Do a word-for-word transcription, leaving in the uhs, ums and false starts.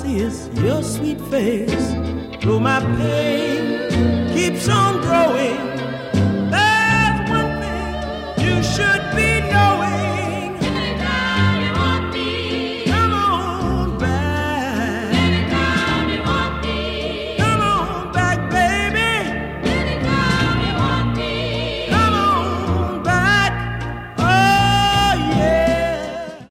kiss your sweet face, though my pain keeps on